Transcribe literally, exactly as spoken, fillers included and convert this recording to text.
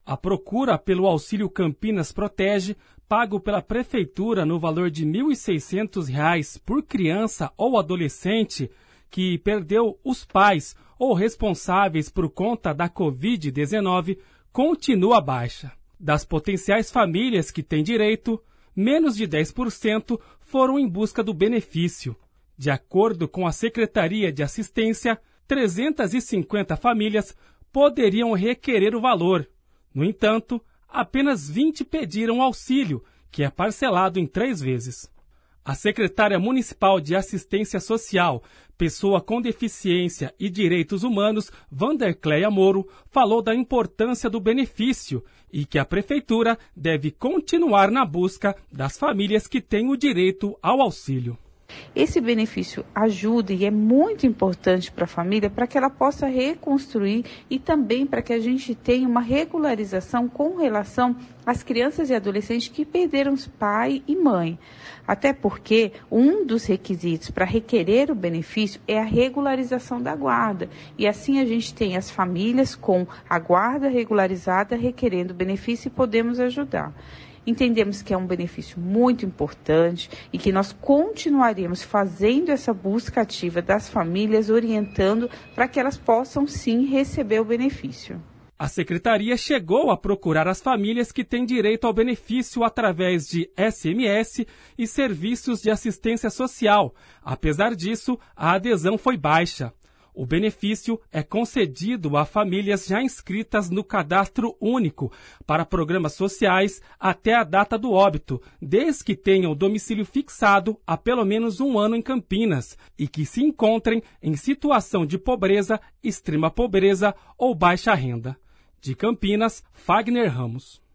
A procura pelo Auxílio Campinas Protege, pago pela Prefeitura no valor de mil e seiscentos reais por criança ou adolescente que perdeu os pais ou responsáveis por conta da covid dezenove, continua baixa. Das potenciais famílias que têm direito, menos de dez por cento foram em busca do benefício. De acordo com a Secretaria de Assistência, trezentas e cinquenta famílias poderiam requerer o valor. No entanto, apenas vinte pediram auxílio, que é parcelado em três vezes. A secretária municipal de Assistência Social, Pessoa com Deficiência e Direitos Humanos, Vandercleia Moro, falou da importância do benefício e que a prefeitura deve continuar na busca das famílias que têm o direito ao auxílio. Esse benefício ajuda e é muito importante para a família para que ela possa reconstruir e também para que a gente tenha uma regularização com relação às crianças e adolescentes que perderam pai e mãe. Até porque um dos requisitos para requerer o benefício é a regularização da guarda. E assim a gente tem as famílias com a guarda regularizada requerendo o benefício e podemos ajudar. Entendemos que é um benefício muito importante e que nós continuaremos fazendo essa busca ativa das famílias, orientando para que elas possam sim receber o benefício. A secretaria chegou a procurar as famílias que têm direito ao benefício através de S M S e serviços de assistência social. Apesar disso, a adesão foi baixa. O benefício é concedido a famílias já inscritas no Cadastro Único para programas sociais até a data do óbito, desde que tenham o domicílio fixado há pelo menos um ano em Campinas e que se encontrem em situação de pobreza, extrema pobreza ou baixa renda. De Campinas, Fagner Ramos.